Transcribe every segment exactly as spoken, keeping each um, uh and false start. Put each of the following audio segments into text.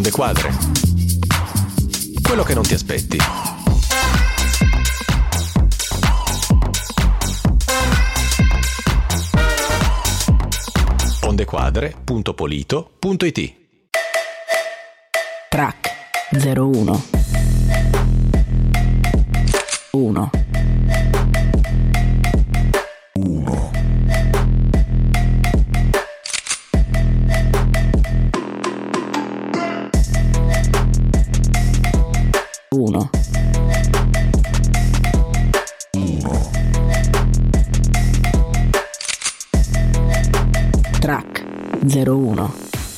Onde Quadre. Quello che non ti aspetti. ondequadre punto polito punto it. Track zero uno uno uno uno uno Track zero uno.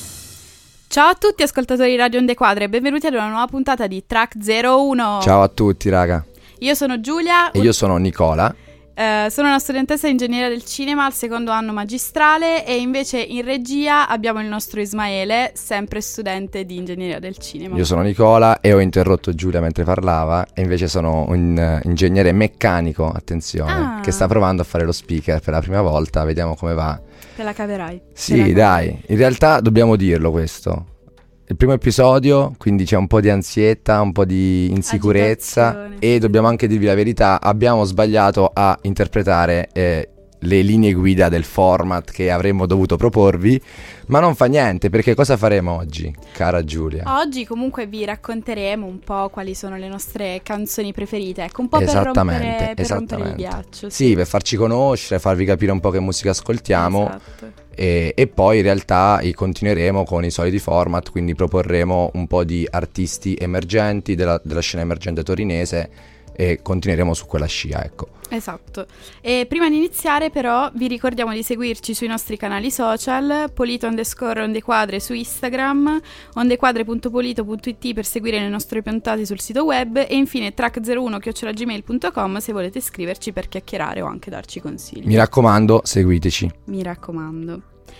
Ciao a tutti ascoltatori di Radio Onde Quadre e benvenuti ad una nuova puntata di Track zero uno. Ciao a tutti raga. Io sono Giulia. E io sono Nicola. Eh, sono una studentessa di ingegneria del cinema al secondo anno magistrale e invece in regia abbiamo il nostro Ismaele, sempre studente di ingegneria del cinema. Io sono Nicola e ho interrotto Giulia mentre parlava e invece sono un uh, ingegnere meccanico, attenzione, Ah. che sta provando a fare lo speaker per la prima volta, vediamo come va. Te la caverai. Sì, Te la dai, in realtà dobbiamo dirlo questo. Il primo episodio, quindi c'è un po' di ansietta, un po' di insicurezza. Agitazione, E sì. dobbiamo anche dirvi la verità, abbiamo sbagliato a interpretare eh, le linee guida del format che avremmo dovuto proporvi, ma non fa niente, perché cosa faremo oggi, cara Giulia? Oggi comunque vi racconteremo un po' quali sono le nostre canzoni preferite, ecco, un po' per Esattamente, rompere, per rompere il esattamente. ghiaccio. Sì, per farci conoscere, farvi capire un po' che musica ascoltiamo. Esatto. E, e poi in realtà eh, continueremo con i soliti format, quindi proporremo un po' di artisti emergenti della, della scena emergente torinese e continueremo su quella scia, ecco. Esatto. E prima di iniziare però vi ricordiamo di seguirci sui nostri canali social, polito underscore ondequadre su Instagram, ondequadre punto polito punto it per seguire le nostre puntate sul sito web e infine track zero uno chiocciola gmail punto com se volete scriverci per chiacchierare o anche darci consigli. Mi raccomando, seguiteci. Mi raccomando.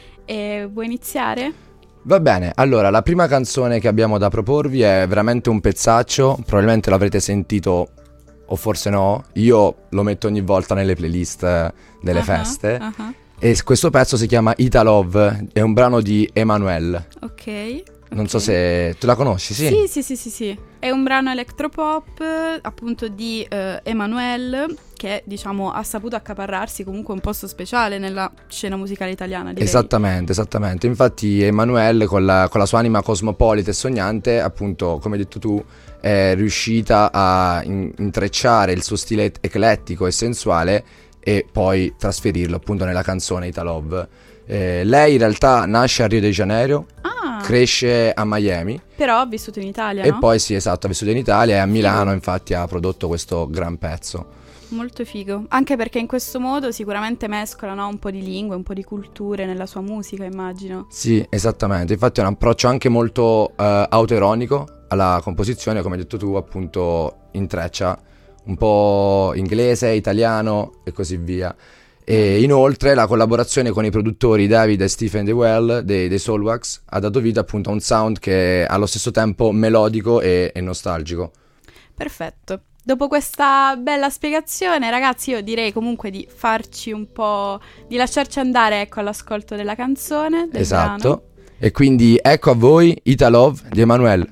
E vuoi iniziare? Va bene, allora la prima canzone che abbiamo da proporvi è veramente un pezzaccio, probabilmente l'avrete sentito o forse no, io lo metto ogni volta nelle playlist eh, delle Uh-huh, feste uh-huh. e questo pezzo si chiama Italove, è un brano di Emanuele, Ok. non ok. so se tu la conosci, sì? Sì, sì, sì, sì, sì. È un brano electropop eh, appunto di eh, Emanuele che diciamo ha saputo accaparrarsi comunque un posto speciale nella scena musicale italiana, direi. Esattamente, esattamente, infatti Emanuele con la, con la sua anima cosmopolita e sognante, appunto come hai detto tu, è riuscita a in- intrecciare il suo stile eclettico e sensuale e poi trasferirlo appunto nella canzone Italove. Eh, lei in realtà nasce a Rio de Janeiro, Ah, cresce a Miami però ha vissuto in Italia, e no? poi sì, esatto, ha vissuto in Italia e a Milano infatti ha prodotto questo gran pezzo. Molto figo. Anche perché in questo modo sicuramente mescola, no, un po' di lingue, un po' di culture nella sua musica, immagino. Sì, esattamente, infatti è un approccio anche molto eh, autoironico alla composizione, come hai detto tu, appunto intreccia un po' inglese, italiano e così via. E inoltre la collaborazione con i produttori David e Stephen DeWell dei, dei Soulwax ha dato vita appunto a un sound che è allo stesso tempo melodico e, e nostalgico. Perfetto. Dopo questa bella spiegazione, ragazzi, io direi comunque di farci un po', di lasciarci andare, ecco, all'ascolto della canzone, del Esatto. brano. E quindi ecco a voi Italove di Emanuele.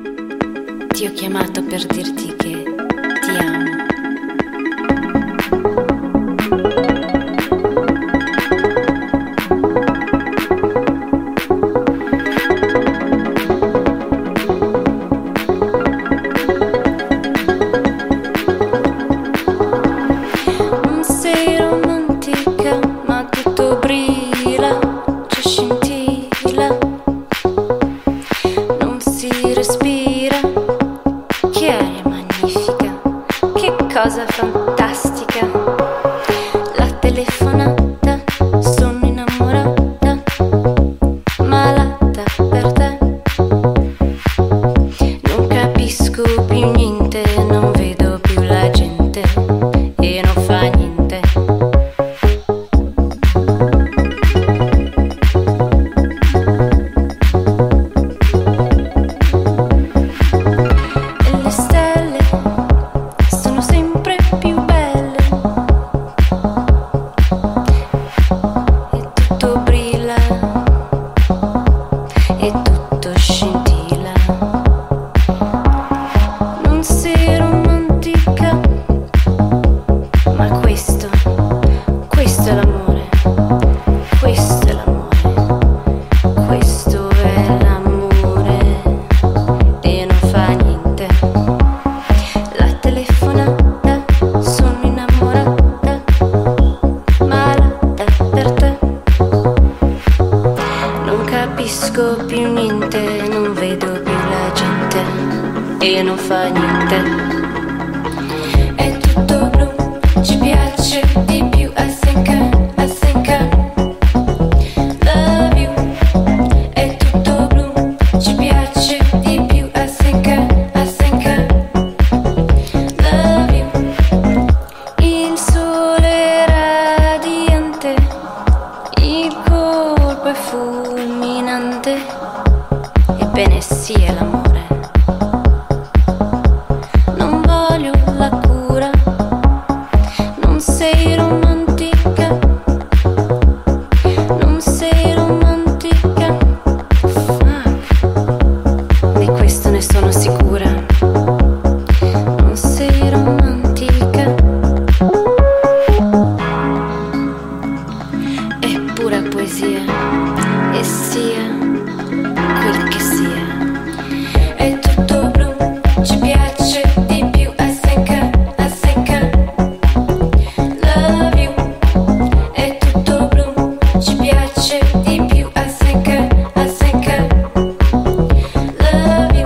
Ti ho chiamato per dirti che ti amo. Non sei romantica, ma tutto brilla, c'è scintilla. Non si respira. Che aria magnifica, che cosa fantastica. La telefonata, sono innamorata, malata per te. Non capisco più niente, non vedo più la gente e non fa niente. E le stelle sono sempre più e non fa niente. È tutto blu, ci piace di più. I think I, I think I love you. È tutto blu, ci piace di più. I think I, I think I love you. Il sole radiante, il colpo è fulminante. Ebbene sì, è l'amore. Non voglio la cura, non sei romantica, non sei romantica. Fuck, di questo ne sono sicura. Non sei romantica. È pura poesia, e sia quel che sia. È tutto blu, ci piace di più. I think I, I think I love you. È tutto blu, ci piace di più. I think I, I think I love you.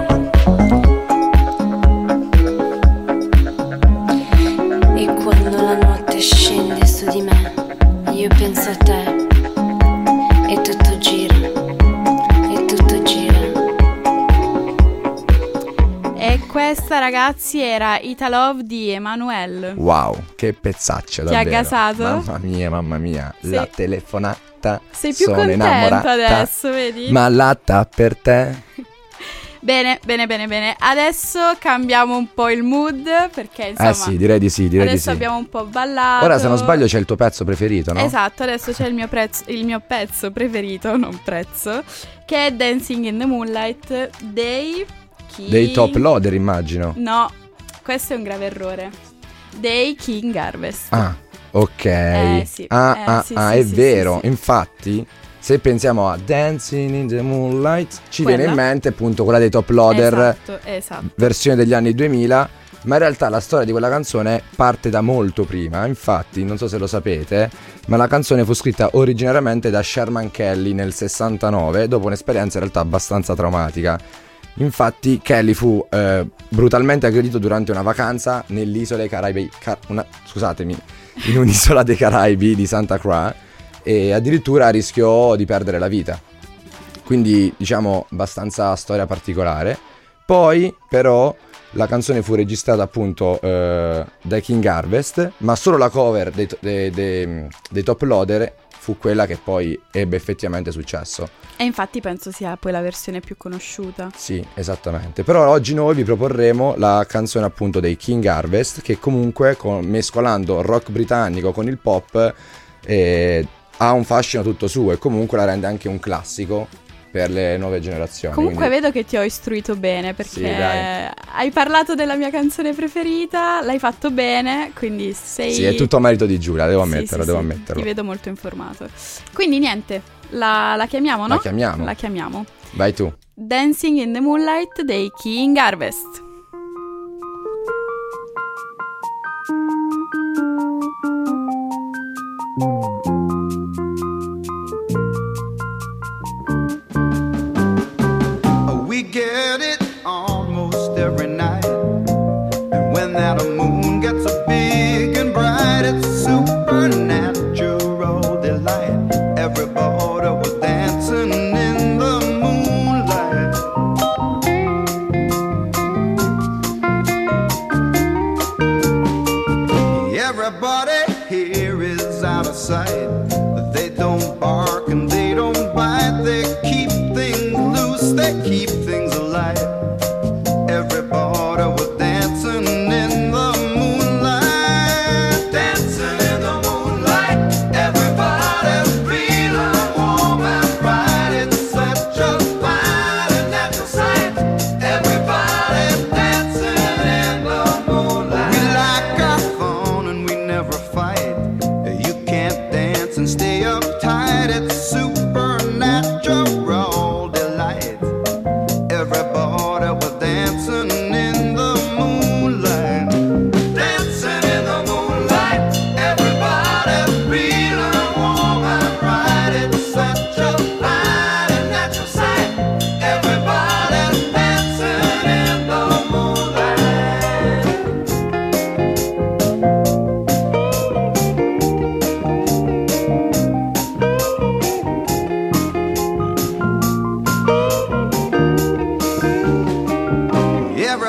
E quando la notte scende su di me, io penso a te. E tutto gira, e tutto gira. E questa, ragazzi, era Italove di Emanuele. Wow, che pezzaccio Ti ha davvero. gasato? Mamma mia, mamma mia. Sei- La telefonata. Sei più sono contento innamorata, adesso, vedi? Malata per te. Bene, bene, bene, bene. Adesso cambiamo un po' il mood, perché insomma Eh sì, direi di sì, direi di adesso sì. abbiamo un po' ballato. Ora, se non sbaglio, c'è il tuo pezzo preferito, no? Esatto, adesso c'è il mio, prezzo, il mio pezzo preferito, non prezzo, che è Dancing in the Moonlight dei... King... Dei Top Loader, immagino. No, questo è un grave errore. Dei King Harvest. Ah, ok. Eh, sì. Ah, Eh, ah, sì, ah, sì, è sì, vero. sì, sì. Infatti, se pensiamo a Dancing in the Moonlight, ci Quella. viene in mente appunto quella dei Top Loader, Esatto, esatto. versione degli anni duemila. Ma in realtà la storia di quella canzone parte da molto prima. Infatti, non so se lo sapete, ma la canzone fu scritta originariamente da Sherman Kelly nel sessantanove, dopo un'esperienza in realtà abbastanza traumatica. Infatti Kelly fu eh, brutalmente aggredito durante una vacanza nell'isola dei Caraibi, Car- una, scusatemi, in un'isola dei Caraibi di Santa Cruz, e addirittura rischiò di perdere la vita. Quindi, diciamo, abbastanza storia particolare. Poi però la canzone fu registrata appunto eh, dai King Harvest, ma solo la cover dei, dei, dei, dei Top Loader fu quella che poi ebbe effettivamente successo. E infatti penso sia poi la versione più conosciuta. Sì, esattamente. Però oggi noi vi proporremo la canzone appunto dei King Harvest, che comunque con, mescolando rock britannico con il pop eh, ha un fascino tutto suo e comunque la rende anche un classico per le nuove generazioni. Comunque quindi... vedo che ti ho istruito bene, perché Sì, dai. hai parlato della mia canzone preferita, l'hai fatto bene, quindi sei... Sì, è tutto merito di Giulia, devo Sì, ammetterlo, sì, devo sì, ammetterlo. Ti vedo molto informato. Quindi niente, la, la chiamiamo, no? La chiamiamo. La chiamiamo. Vai tu. Dancing in the Moonlight dei King Harvest. We get it almost every night, and when that moon gets so big and bright, it's a supernatural delight. Everybody was dancing in the moonlight. Everybody here is out of sight, but they don't bark and they don't bite. They keep things loose, they keep things alive. Everybody was dancing in the moonlight, dancing in the moonlight. Everybody's feeling warm and bright. It's such a fine and natural sight. Everybody's dancing in the moonlight. We like our fun and we never fight. You can't dance and stay uptight. It's supernatural delight. Everybody was dancing in the moonlight, dancing in the moonlight. Everybody's feeling warm and bright. It's such a fine and natural sight. Everybody's dancing in the moonlight.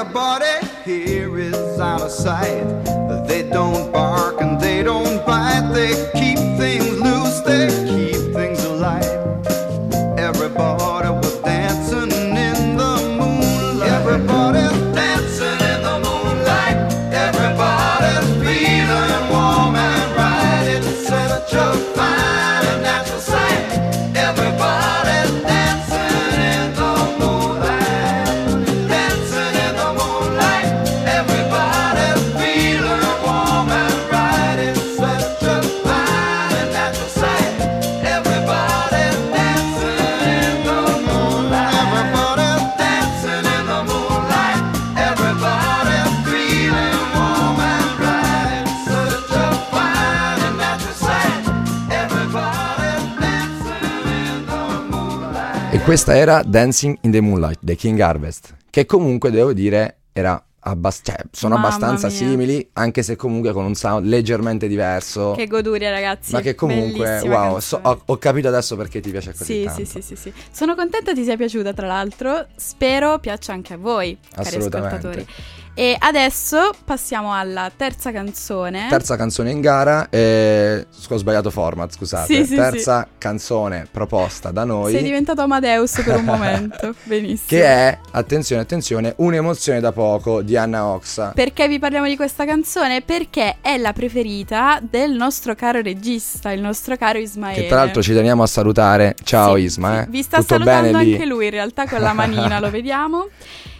Everybody here is out of sight. They don't bark and they don't bite. They keep things loose, they keep things alive. Everybody was dancing in the moonlight. Everybody's dancing in the moonlight. Everybody's feeling warm and right. It's such a fine and natural sight. Everybody's dancing in the moonlight. Dancing in the moonlight. Everybody's feeling warm and right. It's such a fine and natural sight. Everybody's dancing in the moonlight. Everybody's dancing in the moonlight. Everybody's feeling warm and right. It's such a fine and natural sight. Everybody's dancing in the moonlight. E questa era Dancing in the Moonlight dei King Harvest, che comunque devo dire era abbast- cioè, sono Mamma abbastanza mia. simili, anche se comunque con un sound leggermente diverso. Che goduria, ragazzi. Ma che comunque, Bellissima wow, so- canzone. ho, ho capito adesso perché ti piace così Sì, tanto. sì, sì, sì, sì. Sono contenta ti sia piaciuta, tra l'altro. Spero piaccia anche a voi, cari Assolutamente. ascoltatori. E adesso passiamo alla terza canzone. Terza canzone in gara, e... ho sbagliato format, scusate. Sì, sì, Terza canzone proposta da noi, Sei diventato Amadeus per un momento. Benissimo. che è, attenzione, attenzione, Un'emozione da poco di Anna Oxa. Perché vi parliamo di questa canzone? Perché è la preferita del nostro caro regista, il nostro caro Ismaele. Che tra l'altro ci teniamo a salutare. Ciao Sì, Isma, sì. eh. Vi sta Tutto salutando bene lì? anche lui in realtà con la manina, lo vediamo.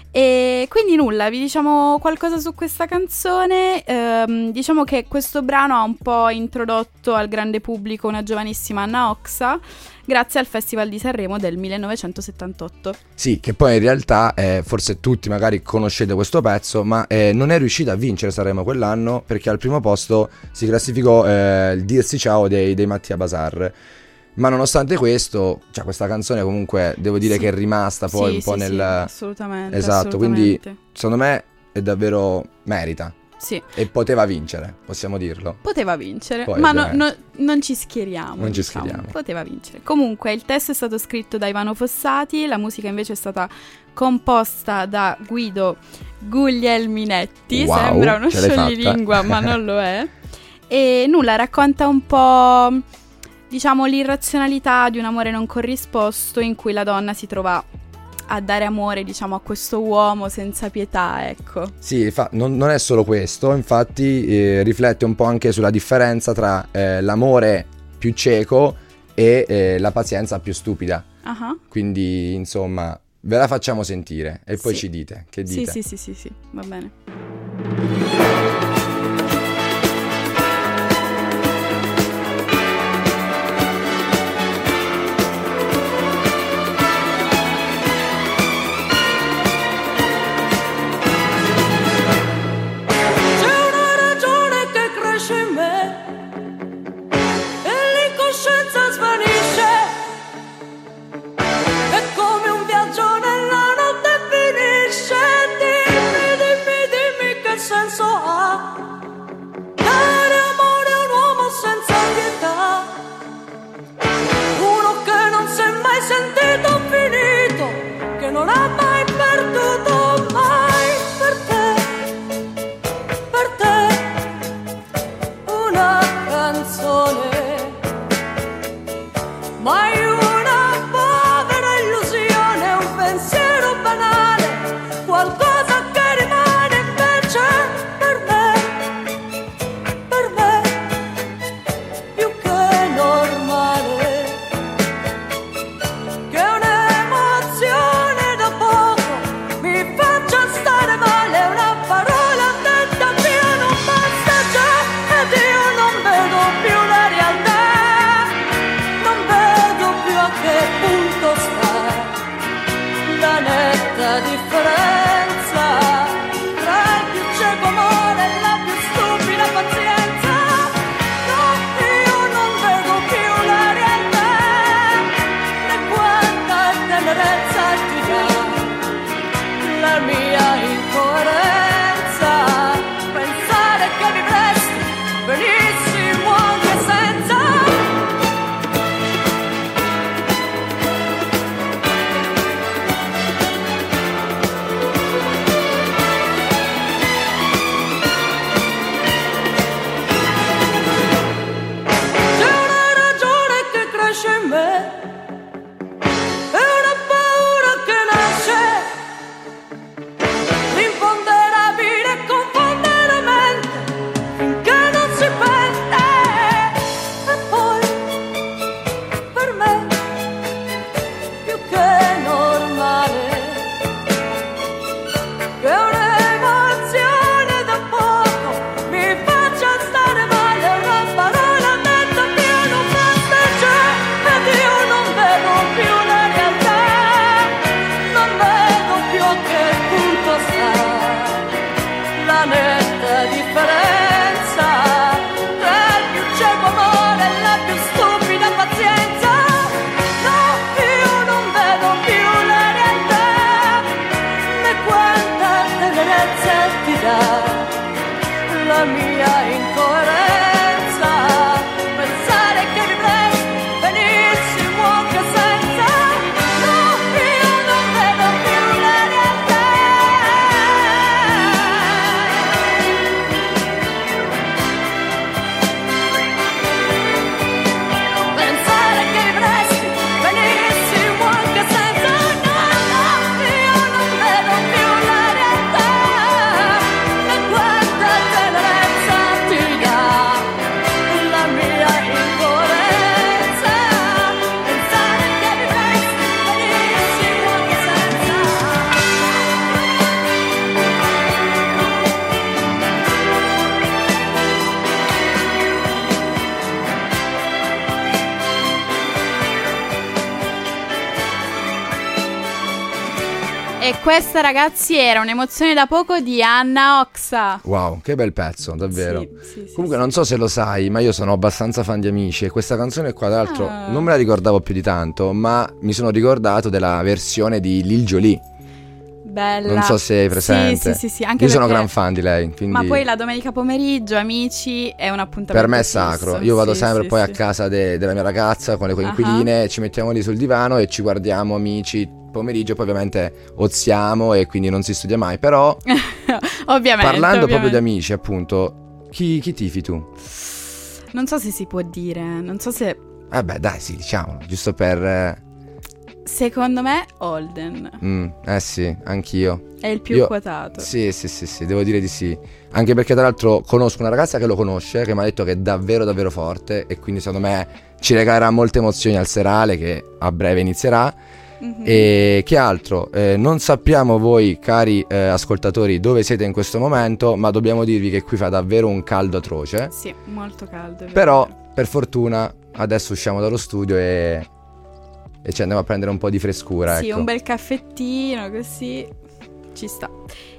E quindi nulla, vi diciamo qualcosa su questa canzone. Ehm, diciamo che questo brano ha un po' introdotto al grande pubblico una giovanissima Anna Oxa grazie al Festival di Sanremo del millenovecentosettantotto. Sì, che poi in realtà eh, forse tutti magari conoscete questo pezzo, ma eh, non è riuscita a vincere Sanremo quell'anno perché al primo posto si classificò eh, il Dirsi Ciao dei, dei Mattia Bazar. Ma nonostante questo, cioè questa canzone comunque devo dire Sì. che è rimasta poi Sì, un po' sì, nel... sì, assolutamente. Esatto, quindi assolutamente. secondo me è davvero merita Sì. e poteva vincere, possiamo dirlo. Poteva vincere, Poi, ma no- ovviamente. no- non ci schieriamo. Non ci diciamo. schieriamo. Poteva vincere. Comunque, il testo è stato scritto da Ivano Fossati, la musica invece è stata composta da Guido Guglielminetti. Wow, Sembra uno ce l'hai fatta. scioglilingua, ma non lo è. E nulla, racconta un po', diciamo, l'irrazionalità di un amore non corrisposto in cui la donna si trova a dare amore, diciamo, a questo uomo senza pietà, ecco. Sì, fa- non, non è solo questo, infatti eh, riflette un po' anche sulla differenza tra eh, l'amore più cieco e eh, la pazienza più stupida. Ah. Quindi, insomma, ve la facciamo sentire e poi Sì. ci dite, che Sì, dite? sì, sì, sì, sì, va bene. C'è una ragione che cresce in me e l'incoscienza svanisce. È come un viaggio nella notte finisce. Dimmi, dimmi, dimmi che senso ha dare amore a un uomo senza pietà. Uno che non si è mai sentito finito, che non ha mai perduto mai per te. Per te una canzone, mai una povera illusione, un pensiero banale, qualcosa che rimane invece per me, per me, più che normale, che un'emozione da poco mi faccia stare male, una parola detta via non basta già, ed io non vedo più la realtà, non vedo più a che punto sta la netta differenza tra il più cieco amore e la più stupida pazienza. No, io non vedo più la realtà, né quanta tenerezza ti dà la mia incoerenza, pensare che vivresti benissimo anche senza. la mia incoerenza, pensare che vivrei benissimo anche senza. No, io non vedo più la realtà. Pensare che vivresti benissimo anche senza. No, no, io non vedo più la realtà. E quanta tenerezza ti dà la mia incoerenza. Pensare che vivresti benissimo anche senza. E questa, ragazzi, era un'emozione da poco di Anna Oxa. Wow, che bel pezzo, davvero. Sì, sì, sì, Comunque sì. non so se lo sai, ma io sono abbastanza fan di Amici e questa canzone qua, tra l'altro, Ah. non me la ricordavo più di tanto, ma mi sono ricordato della versione di Lil Jolie. Bella. Non so se hai presente. Sì, sì, sì, sì, anche Io sono perché- gran fan di lei, quindi Ma poi la domenica pomeriggio, Amici, è un appuntamento per me è fisso. sacro. Io vado Sì, sempre sì, poi sì. a casa de- della mia ragazza con le coinquiline, ci mettiamo lì sul divano e ci guardiamo Amici pomeriggio, poi ovviamente oziamo e quindi non si studia mai, però Ovviamente. parlando proprio ovviamente. di Amici, appunto, chi, chi tifi tu? Non so se si può dire, non so se... Eh beh, dai, sì, diciamolo, giusto per eh, Secondo me Holden mm, eh sì, anch'io. è il più Io- quotato. Sì, sì, sì, sì, devo dire di sì. Anche perché tra l'altro conosco una ragazza che lo conosce, che mi ha detto che è davvero davvero forte e quindi secondo me ci regalerà molte emozioni al serale che a breve inizierà. Mhm. E che altro? Eh, non sappiamo voi, cari eh, ascoltatori, dove siete in questo momento, ma dobbiamo dirvi che qui fa davvero un caldo atroce. Sì, molto caldo. è vero. Però, per fortuna, adesso usciamo dallo studio e, e ci andiamo a prendere un po' di frescura. Sì, ecco. un bel caffettino, così ci sta.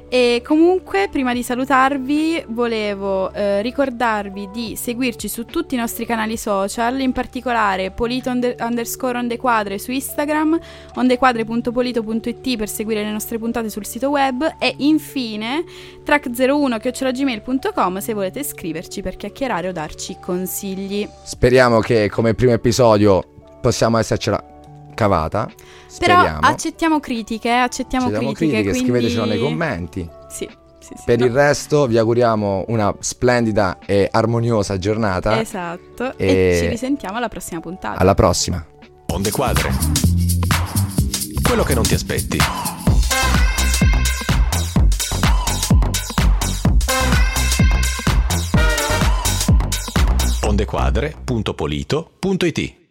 E comunque, prima di salutarvi, volevo eh, ricordarvi di seguirci su tutti i nostri canali social, in particolare polito under- underscore ondequadre su Instagram, ondequadre punto polito punto it per seguire le nostre puntate sul sito web e infine track zero uno chiocciola gmail punto com se volete scriverci per chiacchierare o darci consigli. Speriamo che come primo episodio possiamo essercela cavata. Però Speriamo. accettiamo critiche, accettiamo Ci diamo critiche, critiche, quindi... scrivetecelo nei commenti. Sì, sì, sì. Per no. il resto vi auguriamo una splendida e armoniosa giornata. Esatto, e... E- ci risentiamo alla prossima puntata. Alla prossima. Onde Quadre. Quello che non ti aspetti. ondequadre punto polito punto it